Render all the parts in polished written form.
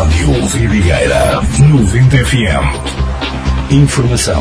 Rádio Vidigueira 90 FM. Informação.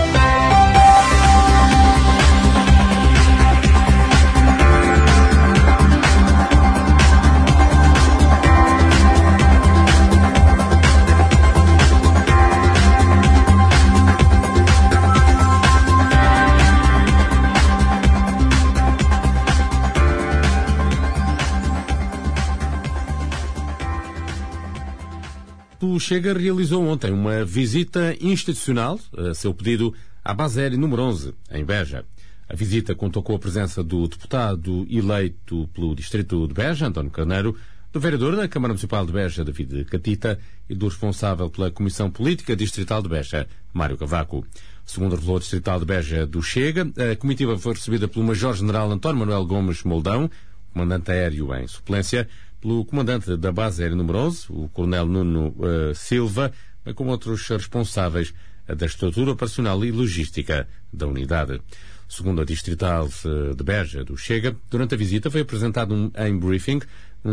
O Chega realizou ontem uma visita institucional, a seu pedido, à base aérea número 11, em Beja. A visita contou com a presença do deputado eleito pelo distrito de Beja, António Carneiro, do vereador da Câmara Municipal de Beja, David Catita, e do responsável pela Comissão Política Distrital de Beja, Mário Cavaco. Segundo revelou o distrital de Beja do Chega, a comitiva foi recebida pelo Major-General António Manuel Gomes Moldão, comandante aéreo em suplência, pelo comandante da base aérea número 11, o coronel Nuno Silva, bem como outros responsáveis da estrutura operacional e logística da unidade. Segundo a distrital de Beja do Chega, durante a visita foi apresentado em briefing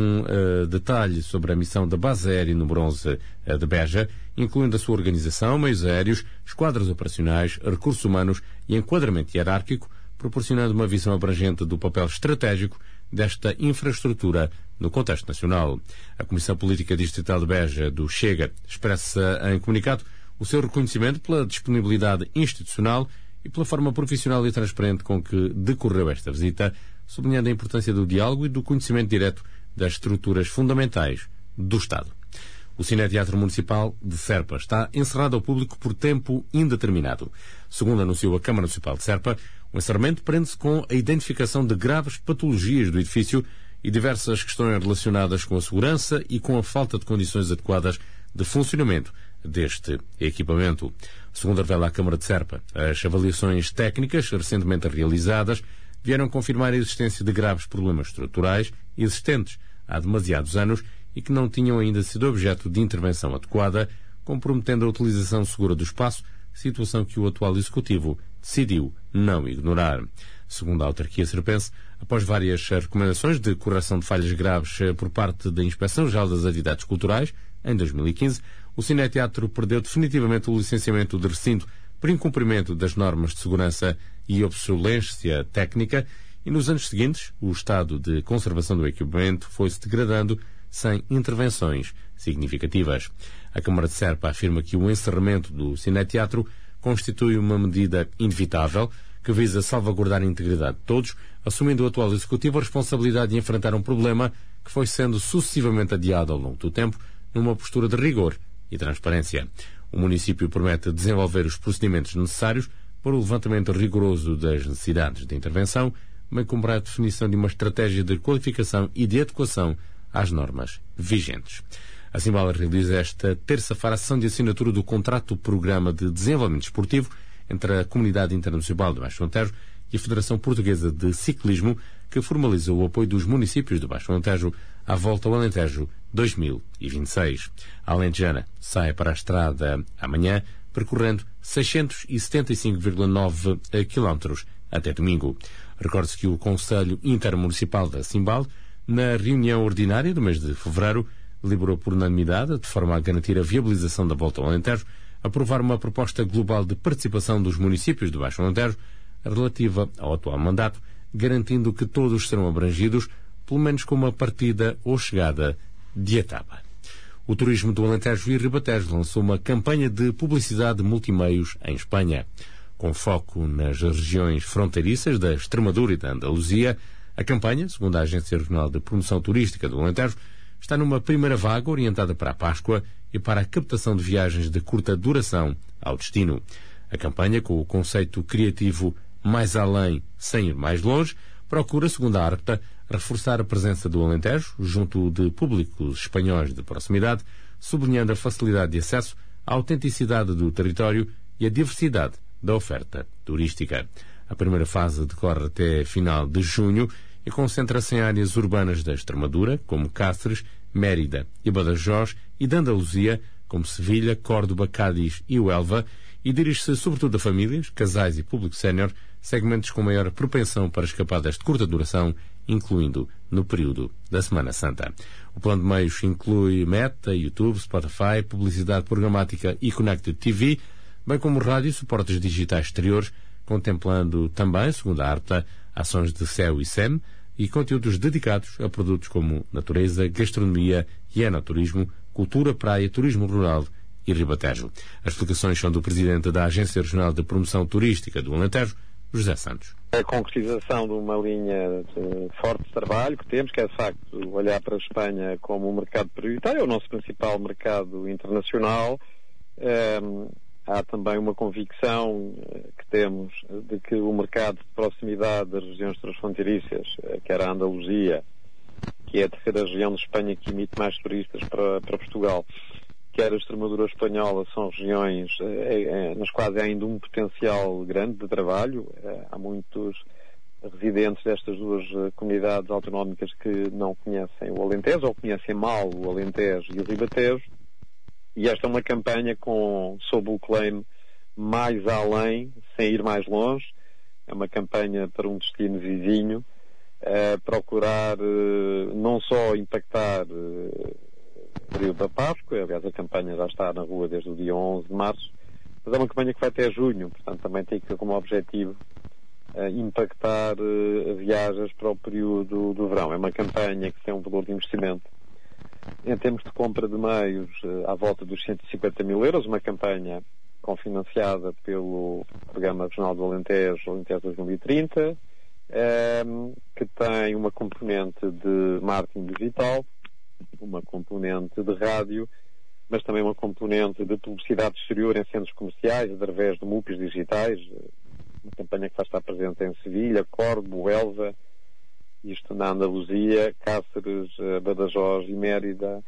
detalhe sobre a missão da base aérea número 11 de Beja, incluindo a sua organização, meios aéreos, esquadras operacionais, recursos humanos e enquadramento hierárquico, proporcionando uma visão abrangente do papel estratégico desta infraestrutura no contexto nacional. A Comissão Política Distrital de Beja do Chega expressa em comunicado o seu reconhecimento pela disponibilidade institucional e pela forma profissional e transparente com que decorreu esta visita, sublinhando a importância do diálogo e do conhecimento direto das estruturas fundamentais do Estado. O Cineteatro Municipal de Serpa está encerrado ao público por tempo indeterminado. Segundo anunciou a Câmara Municipal de Serpa, o encerramento prende-se com a identificação de graves patologias do edifício e diversas questões relacionadas com a segurança e com a falta de condições adequadas de funcionamento deste equipamento. Segundo revela a Câmara de Serpa, as avaliações técnicas recentemente realizadas vieram confirmar a existência de graves problemas estruturais existentes há demasiados anos e que não tinham ainda sido objeto de intervenção adequada, comprometendo a utilização segura do espaço, situação que o atual Executivo decidiu não ignorar. Segundo a autarquia serpense, após várias recomendações de correção de falhas graves por parte da Inspeção-Geral das Atividades Culturais, em 2015, o Cineteatro perdeu definitivamente o licenciamento de recinto por incumprimento das normas de segurança e obsolescência técnica, e nos anos seguintes o estado de conservação do equipamento foi-se degradando sem intervenções significativas. A Câmara de Serpa afirma que o encerramento do Cineteatro constitui uma medida inevitável que visa salvaguardar a integridade de todos, assumindo o atual Executivo a responsabilidade de enfrentar um problema que foi sendo sucessivamente adiado ao longo do tempo, numa postura de rigor e transparência. O município promete desenvolver os procedimentos necessários para o levantamento rigoroso das necessidades de intervenção, bem como para a definição de uma estratégia de qualificação e de adequação às normas vigentes. A Cimbala realiza esta terça-feira a sessão de assinatura do contrato-programa de desenvolvimento esportivo entre a Comunidade Internacional de Baixo Alentejo e a Federação Portuguesa de Ciclismo, que formaliza o apoio dos municípios de Baixo Alentejo à Volta ao Alentejo 2026. A alentejana sai para a estrada amanhã, percorrendo 675,9 km até domingo. Recorde-se que o Conselho Intermunicipal da Cimbal, na reunião ordinária do mês de fevereiro, deliberou por unanimidade, de forma a garantir a viabilização da Volta ao Alentejo, aprovar uma proposta global de participação dos municípios de Baixo Alentejo relativa ao atual mandato, garantindo que todos serão abrangidos, pelo menos com uma partida ou chegada de etapa. O Turismo do Alentejo e Ribatejo lançou uma campanha de publicidade multimeios em Espanha. Com foco nas regiões fronteiriças da Extremadura e da Andaluzia, a campanha, segundo a Agência Regional de Promoção Turística do Alentejo, está numa primeira vaga orientada para a Páscoa e para a captação de viagens de curta duração ao destino. A campanha, com o conceito criativo Mais Além, Sem Ir Mais Longe, procura, segundo a ARPTA, reforçar a presença do Alentejo junto de públicos espanhóis de proximidade, sublinhando a facilidade de acesso, a autenticidade do território e a diversidade da oferta turística. A primeira fase decorre até final de junho e concentra-se em áreas urbanas da Extremadura, como Cáceres, Mérida e Badajoz, e da Andaluzia, como Sevilha, Córdoba, Cádiz e Huelva, e dirige-se sobretudo a famílias, casais e público sénior, segmentos com maior propensão para escapadas de curta duração incluindo no período da Semana Santa. O plano de meios inclui Meta, YouTube, Spotify, publicidade programática e Connected TV, bem como rádio e suportes digitais exteriores, contemplando também, segundo a ARPTA, ações de SEO e SEM e conteúdos dedicados a produtos como natureza, gastronomia e enoturismo, cultura, praia, turismo rural e ribatejo. As explicações são do presidente da Agência Regional de Promoção Turística do Alentejo, José Santos. A concretização de uma linha de forte trabalho que temos, que é de facto olhar para a Espanha como um mercado prioritário, é o nosso principal mercado internacional. Há também uma convicção que temos de que o mercado de proximidade das regiões transfronteiriças, que era a Andaluzia, que é a terceira região de Espanha que emite mais turistas para Portugal, quer a Extremadura espanhola, são regiões nas quais há ainda um potencial grande de trabalho. Há muitos residentes destas duas comunidades autonómicas que não conhecem o Alentejo ou conhecem mal o Alentejo e o Ribatejo. E esta é uma campanha sob o claim mais além, sem ir mais longe. É uma campanha para um destino vizinho, procurar não só impactar o período da Páscoa, aliás a campanha já está na rua desde o dia 11 de março, mas é uma campanha que vai até junho, portanto também tem que ter como objetivo impactar viagens para o período do verão. É uma campanha que tem um valor de investimento em termos de compra de meios à volta dos 150 mil euros, uma campanha cofinanciada pelo Programa Regional do Alentejo, Alentejo 2030, que tem uma componente de marketing digital, uma componente de rádio, mas também uma componente de publicidade exterior em centros comerciais, através de MUPIs digitais, uma campanha que vai estar presente em Sevilha, Córdoba, Elva, isto na Andaluzia, Cáceres, Badajoz e Mérida,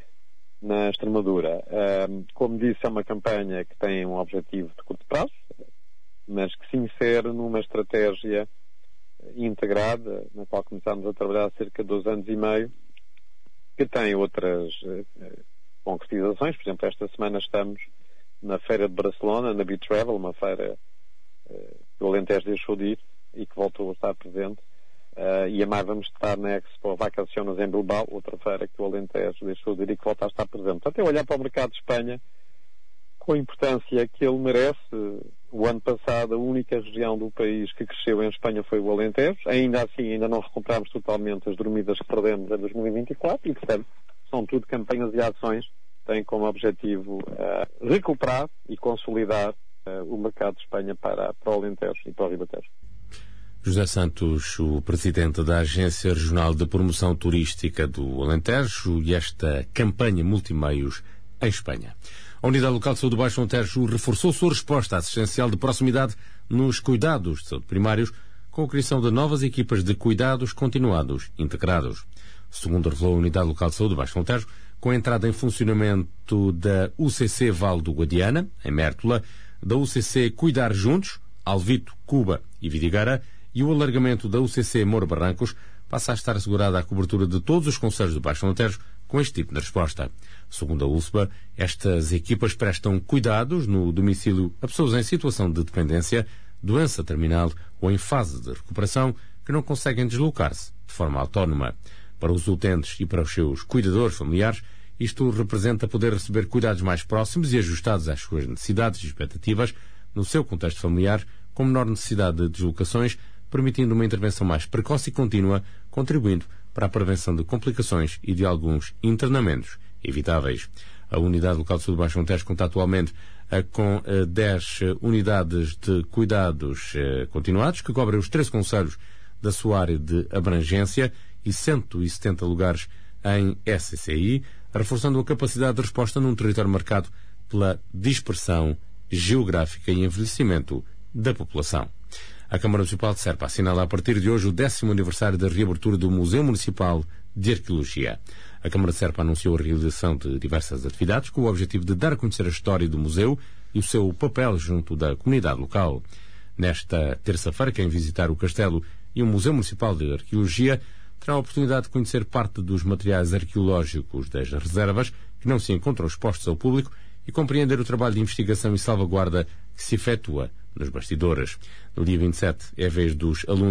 na Extremadura. Como disse, é uma campanha que tem um objetivo de curto prazo, mas que se insere numa estratégia integrada, na qual começámos a trabalhar há cerca de 2 anos e meio, que tem outras concretizações. Por exemplo, esta semana estamos na Feira de Barcelona, na Beach Travel, uma feira que o Alentejo deixou de ir e que voltou a estar presente. E a mais vamos estar na Expo Vacaciones em Bilbao, outra feira que o Alentejo deixou de ir e que volta a estar presente. Portanto, é olhar para o mercado de Espanha com a importância que ele merece. O ano passado, a única região do país que cresceu em Espanha foi o Alentejo. Ainda assim, ainda não recuperamos totalmente as dormidas que perdemos em 2024 e, portanto, são tudo campanhas e ações que têm como objetivo recuperar e consolidar o mercado de Espanha para o Alentejo e para o Ribatejo. José Santos, o presidente da Agência Regional de Promoção Turística do Alentejo, e esta campanha multimeios em Espanha. A Unidade Local de Saúde do Baixo Alentejo reforçou sua resposta assistencial de proximidade nos cuidados de saúde primários, com a criação de novas equipas de cuidados continuados integrados. Segundo revelou a Unidade Local de Saúde do Baixo Alentejo, com a entrada em funcionamento da UCC Val do Guadiana, em Mértola, da UCC Cuidar Juntos, Alvito, Cuba e Vidigueira, e o alargamento da UCC Moro Barrancos, passa a estar assegurada a cobertura de todos os concelhos do Baixo Alentejo com este tipo de resposta. Segundo a ULSBA, estas equipas prestam cuidados no domicílio a pessoas em situação de dependência, doença terminal ou em fase de recuperação que não conseguem deslocar-se de forma autónoma. Para os utentes e para os seus cuidadores familiares, isto representa poder receber cuidados mais próximos e ajustados às suas necessidades e expectativas no seu contexto familiar, com menor necessidade de deslocações, permitindo uma intervenção mais precoce e contínua, contribuindo para a prevenção de complicações e de alguns internamentos evitáveis. A Unidade Local de Saúde do Baixo Alentejo conta atualmente com 10 unidades de cuidados continuados, que cobrem os 13 concelhos da sua área de abrangência e 170 lugares em SCCI, reforçando a capacidade de resposta num território marcado pela dispersão geográfica e envelhecimento da população. A Câmara Municipal de Serpa assinala a partir de hoje o 10º aniversário da reabertura do Museu Municipal de Arqueologia. A Câmara de Serpa anunciou a realização de diversas atividades com o objetivo de dar a conhecer a história do museu e o seu papel junto da comunidade local. Nesta terça-feira, quem visitar o Castelo e o Museu Municipal de Arqueologia terá a oportunidade de conhecer parte dos materiais arqueológicos das reservas que não se encontram expostos ao público e compreender o trabalho de investigação e salvaguarda que se efetua nos bastidores. No dia 27 é a vez dos alunos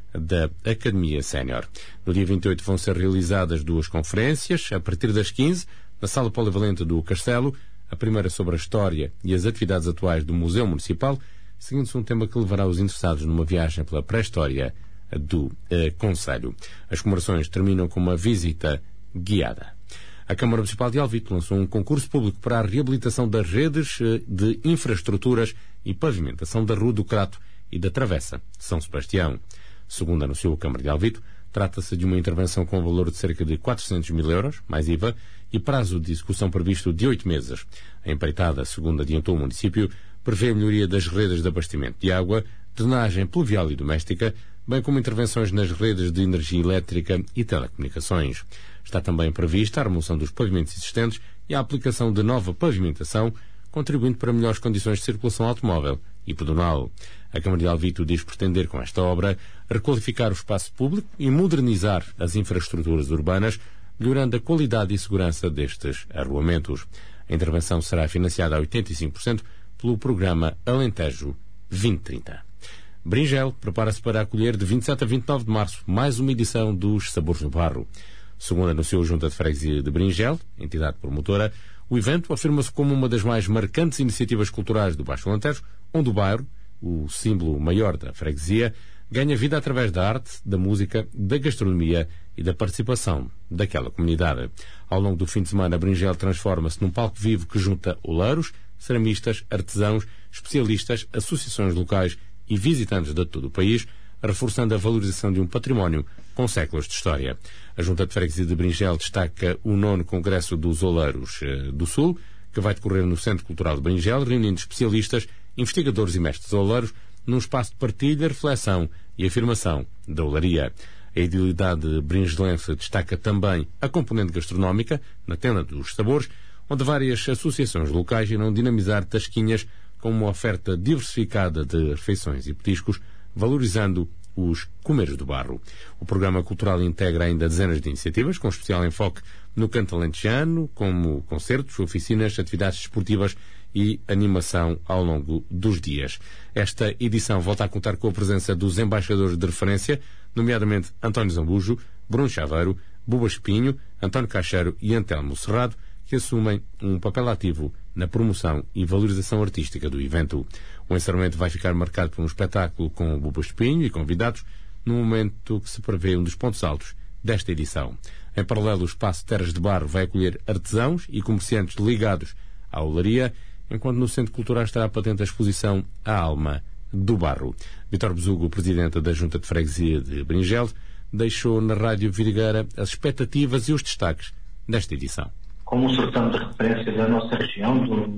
da Academia Sénior. No dia 28 vão ser realizadas 2 conferências, a partir das 15, na Sala Polivalente do Castelo, a primeira sobre a história e as atividades atuais do Museu Municipal, seguindo-se um tema que levará os interessados numa viagem pela pré-história do Concelho. As comemorações terminam com uma visita guiada. A Câmara Municipal de Alvito lançou um concurso público para a reabilitação das redes de infraestruturas e pavimentação da Rua do Crato e da Travessa São Sebastião. Segundo anunciou a Câmara de Alvito, trata-se de uma intervenção com valor de cerca de 400 mil euros, mais IVA, e prazo de execução previsto de 8 meses. A empreitada, segundo adiantou o município, prevê a melhoria das redes de abastecimento de água, drenagem pluvial e doméstica, bem como intervenções nas redes de energia elétrica e telecomunicações. Está também prevista a remoção dos pavimentos existentes e a aplicação de nova pavimentação, contribuindo para melhores condições de circulação automóvel e pedonal. A Câmara de Alvito diz pretender, com esta obra, requalificar o espaço público e modernizar as infraestruturas urbanas, melhorando a qualidade e segurança destes arruamentos. A intervenção será financiada a 85% pelo programa Alentejo 2030. Bringel prepara-se para acolher de 27 a 29 de março mais uma edição dos Sabores no Barro. Segundo anunciou a Junta de Freguesia de Bringel, entidade promotora, o evento afirma-se como uma das mais marcantes iniciativas culturais do Baixo Alentejo, onde o bairro, o símbolo maior da freguesia, ganha vida através da arte, da música, da gastronomia e da participação daquela comunidade. Ao longo do fim de semana, Bringel transforma-se num palco vivo que junta oleiros, ceramistas, artesãos, especialistas, associações locais e visitantes de todo o país, reforçando a valorização de um património com séculos de história. A Junta de Freguesia de Bringel destaca o 9º Congresso dos Oleiros do Sul, que vai decorrer no Centro Cultural de Bringel, reunindo especialistas, investigadores e mestres oleiros num espaço de partilha, reflexão e afirmação da olaria. A edilidade bringelense destaca também a componente gastronómica, na Tenda dos Sabores, onde várias associações locais irão dinamizar tasquinhas com uma oferta diversificada de refeições e petiscos, valorizando os comeres do barro. O programa cultural integra ainda dezenas de iniciativas, com especial enfoque no canto alentejano, como concertos, oficinas, atividades desportivas e animação ao longo dos dias. Esta edição volta a contar com a presença dos embaixadores de referência, nomeadamente António Zambujo, Bruno Chaveiro, Buba Espinho, António Caixeiro e Antelmo Cerrado, que assumem um papel ativo na promoção e valorização artística do evento. O encerramento vai ficar marcado por um espetáculo com o Buba Espinho e convidados, no momento que se prevê um dos pontos altos desta edição. Em paralelo, o Espaço Terras de Barro vai acolher artesãos e comerciantes ligados à olaria, enquanto no Centro Cultural estará patente a exposição A Alma do Barro. Vítor Besugo, presidente da Junta de Freguesia de Bringel, deixou na Rádio Vidigueira as expectativas e os destaques desta edição. Como um certame de referência da nossa região,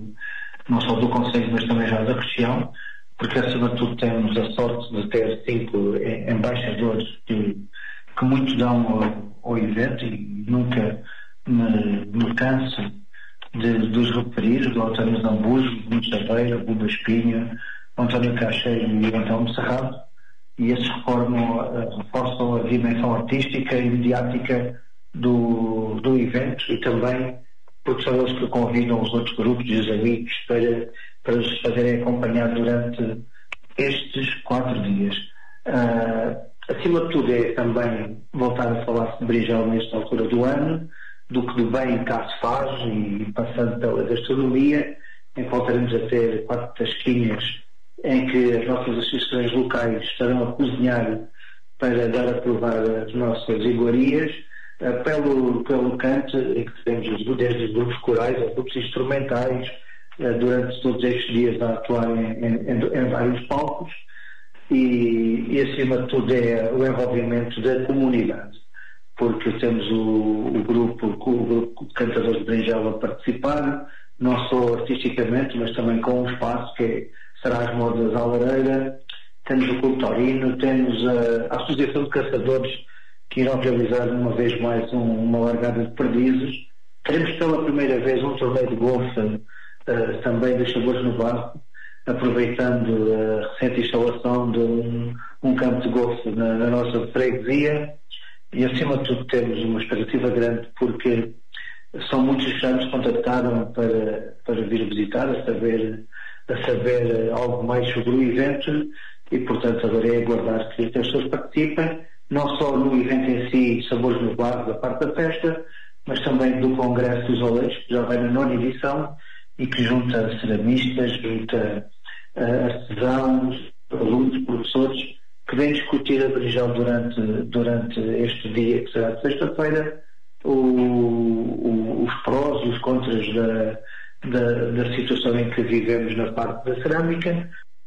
não só do Conselho, mas também já da região, porque acima de tudo temos a sorte de ter 5 embaixadores que muito dão ao evento e nunca me canso de os referir, do António Zambujo, Bruno Chaveiro, Buba Espinho, António Caixeiro e António Cerrado, e esses reforçam a dimensão artística e mediática do evento, e também porque são eles que convidam os outros grupos e os amigos para os fazerem acompanhar durante estes 4 dias. Acima de tudo é também voltar a falar de Bringel nesta altura do ano, do que de bem cá se faz, e passando pela gastronomia, em que voltaremos a ter 4 tasquinhas em que as nossas associações locais estarão a cozinhar para dar a provar as nossas iguarias, pelo canto, em que temos desde os grupos corais aos grupos instrumentais, durante todos estes dias a atuar em vários palcos, e acima de tudo é o envolvimento da comunidade, porque temos o grupo de cantadores de Bringel a participar, não só artisticamente, mas também com um espaço que será as modas à lareira. Temos o Clube Taurino, temos a Associação de Caçadores, que irão realizar uma vez mais uma largada de perdizes. Teremos pela primeira vez um torneio de golfe também dos Sabores no Barro, aproveitando a recente instalação de um campo de golfe na nossa freguesia, e acima de tudo temos uma expectativa grande, porque são muitos que já nos contactaram para vir visitar, a saber algo mais sobre o evento, e, portanto, agora é aguardar que as pessoas participem, não só no evento em si, Sabores no Bar, da parte da festa, mas também do Congresso dos Oleiros, que já vai na 9ª edição e que junta ceramistas, junta artesãos, alunos, professores, que vêm discutir a berinjela durante este dia, que será de sexta-feira, os prós e os contras da situação em que vivemos na parte da cerâmica.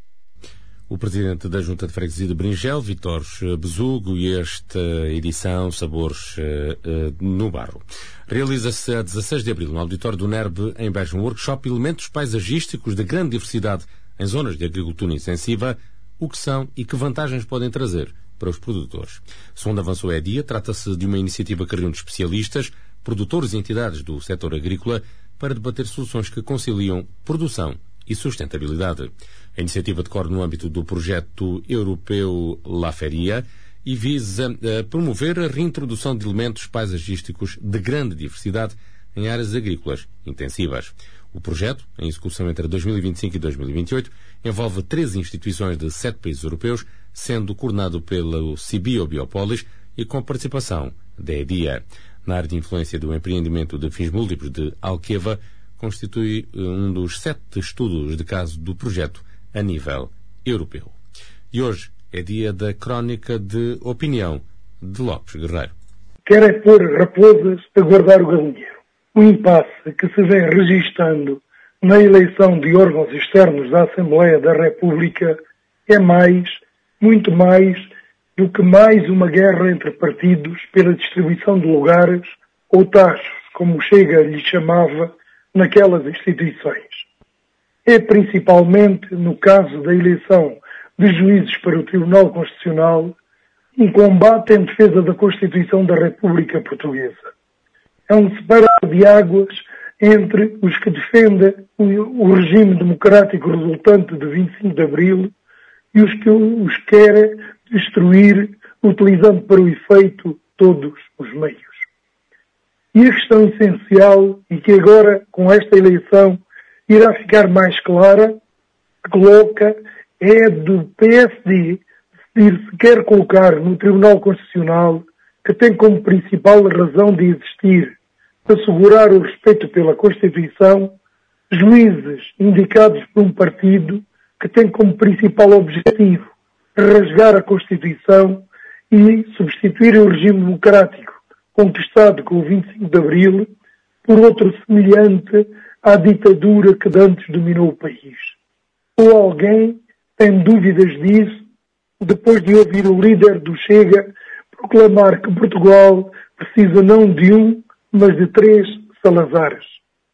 O presidente da Junta de Freguesia de Berinjela, Vítor Besugo, e esta edição Sabores no Barro. Realiza-se a 16 de abril no auditório do NERB em Beja um workshop Elementos Paisagísticos de Grande Diversidade em Zonas de Agricultura Intensiva, o que são e que vantagens podem trazer para os produtores. Segundo avançou a EDIA, trata-se de uma iniciativa que reúne especialistas, produtores e entidades do setor agrícola para debater soluções que conciliam produção e sustentabilidade. A iniciativa decorre no âmbito do projeto europeu La Feria e visa promover a reintrodução de elementos paisagísticos de grande diversidade em áreas agrícolas intensivas. O projeto, em execução entre 2025 e 2028, envolve 13 instituições de 7 países europeus, sendo coordenado pelo Cibio Biopolis e com participação da EDIA. Na área de influência do empreendimento de fins múltiplos de Alqueva, constitui um dos 7 estudos de caso do projeto a nível europeu. E hoje é dia da crónica de opinião de Lopes Guerreiro. Querem pôr raposas a guardar o galinheiro. O impasse que se vem registando na eleição de órgãos externos da Assembleia da República é muito mais do que mais uma guerra entre partidos pela distribuição de lugares ou taxos, como o Chega lhe chamava, naquelas instituições. É principalmente, no caso da eleição de juízes para o Tribunal Constitucional, um combate em defesa da Constituição da República Portuguesa. É um separar de águas entre os que defendem o regime democrático resultante de 25 de Abril e os que os querem destruir, utilizando para o efeito todos os meios. E a questão essencial, e que agora, com esta eleição, irá ficar mais clara, que coloca, é do PSD decidir se quer colocar no Tribunal Constitucional, que tem como principal razão de existir assegurar o respeito pela Constituição, juízes indicados por um partido que tem como principal objetivo rasgar a Constituição e substituir o regime democrático conquistado com o 25 de Abril por outro semelhante à ditadura que antes dominou o país. Ou alguém tem dúvidas disso depois de ouvir o líder do Chega proclamar que Portugal precisa não de um, mas de 3 Salazares.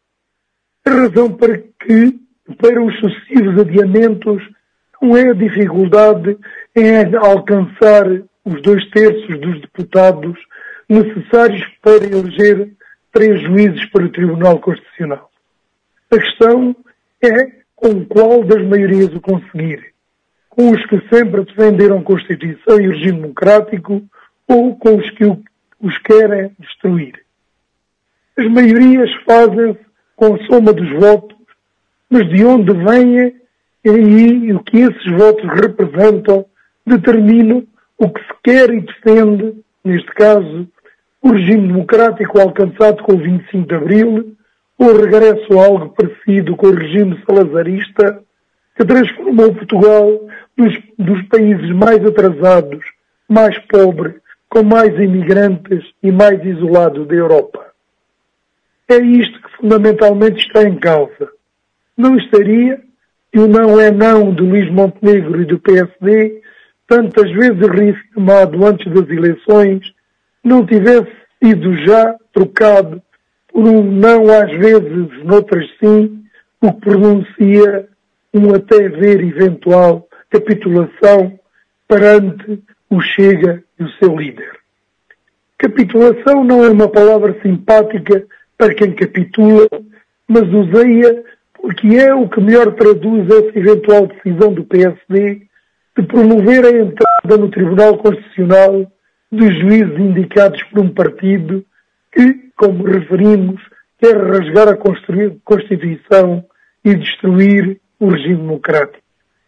A razão para os sucessivos adiamentos não é a dificuldade em alcançar os 2/3 dos deputados necessários para eleger 3 juízes para o Tribunal Constitucional. A questão é com qual das maiorias o conseguir. Com os que sempre defenderam a Constituição e o regime democrático ou com os que os querem destruir. As maiorias fazem-se com a soma dos votos, mas de onde vêm e o que esses votos representam determinam o que se quer e defende, neste caso, o regime democrático alcançado com o 25 de Abril, ou o regresso a algo parecido com o regime salazarista, que transformou Portugal dos países mais atrasados, mais pobres, com mais imigrantes e mais isolado da Europa. É isto que fundamentalmente está em causa. Não estaria, e o não é não de Luís Montenegro e do PSD, tantas vezes reafirmado antes das eleições, não tivesse sido já trocado por um não às vezes, noutras sim, o que pronuncia um até ver eventual capitulação perante o Chega e o seu líder. Capitulação não é uma palavra simpática para quem capitula, mas usei-a porque é o que melhor traduz essa eventual decisão do PSD de promover a entrada no Tribunal Constitucional de juízes indicados por um partido que, como referimos, quer rasgar a Constituição e destruir o regime democrático.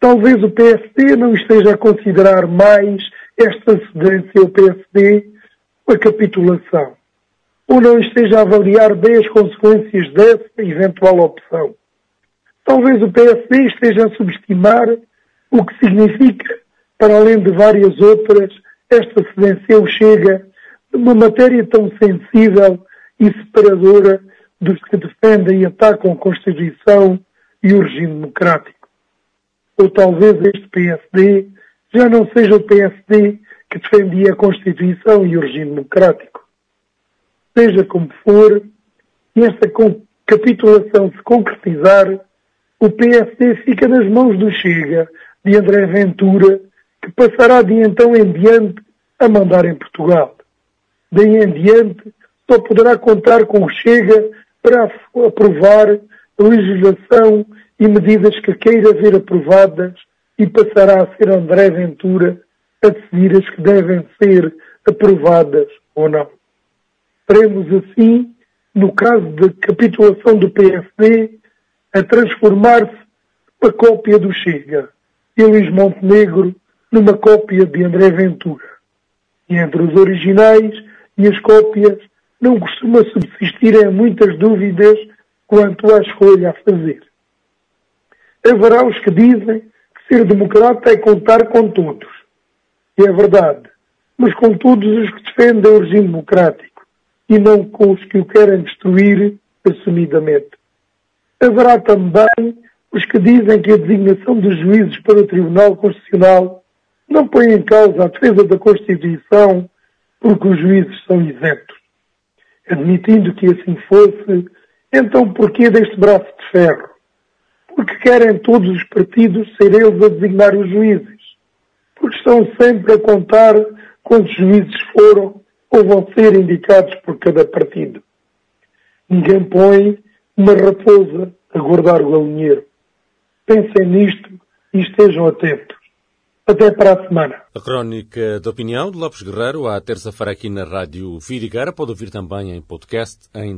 Talvez o PSD não esteja a considerar mais esta cedência ao PSD a capitulação, ou não esteja a avaliar bem as consequências dessa eventual opção. Talvez o PSD esteja a subestimar o que significa, para além de várias outras, esta cedência ao Chega numa matéria tão sensível e separadora dos que defendem e atacam a Constituição e o regime democrático. Ou talvez este PSD já não seja o PSD que defendia a Constituição e o regime democrático. Seja como for, e esta capitulação se concretizar, o PSD fica nas mãos do Chega, de André Ventura, que passará de então em diante a mandar em Portugal. Daí em diante, só poderá contar com o Chega para aprovar legislação e medidas que queira ver aprovadas e passará a ser André Ventura a decidir as que devem ser aprovadas ou não. Teremos assim, no caso da capitulação do PSD, a transformar-se numa cópia do Chega e Luís Montenegro numa cópia de André Ventura. E entre os originais e as cópias não costuma subsistirem muitas dúvidas quanto à escolha a fazer. Haverá os que dizem que ser democrata é contar com todos. E é verdade, mas com todos os que defendem o regime democrático e não com os que o querem destruir assumidamente. Haverá também os que dizem que a designação dos juízes para o Tribunal Constitucional não põe em causa a defesa da Constituição porque os juízes são isentos. Admitindo que assim fosse, então porquê deste braço de ferro? Porque querem todos os partidos ser eles a designar os juízes. Porque estão sempre a contar quantos juízes foram ou vão ser indicados por cada partido. Ninguém põe uma raposa a guardar o galinheiro. Pensem nisto e estejam atentos. Até para a semana. A crónica de opinião de Lopes Guerreiro, à terça-feira aqui na Rádio Vidigueira. Pode ouvir também em podcast em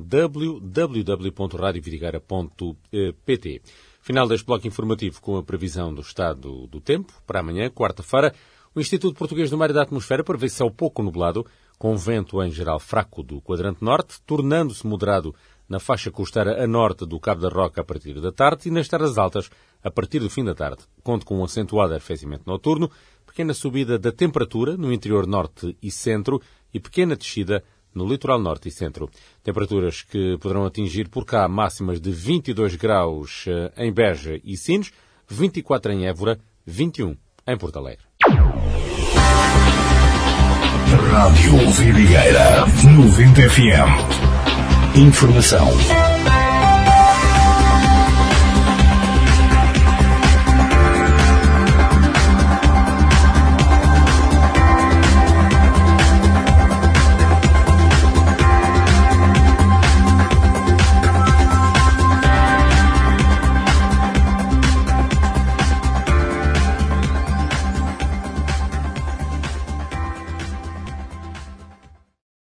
www.radiovidigueira.pt. Final deste bloco informativo com a previsão do estado do tempo. Para amanhã, quarta-feira, o Instituto Português do Mar e da Atmosfera prevê céu pouco nublado, com vento em geral fraco do quadrante norte, tornando-se moderado na faixa costeira a norte do Cabo da Roca a partir da tarde e nas terras altas a partir do fim da tarde. Conto com um acentuado arrefecimento noturno, pequena subida da temperatura no interior norte e centro e pequena descida no litoral norte e centro. Temperaturas que poderão atingir por cá máximas de 22 graus em Beja e Sines, 24 em Évora, 21 em Porto Alegre. Rádio Vidigueira 90 FM. Informação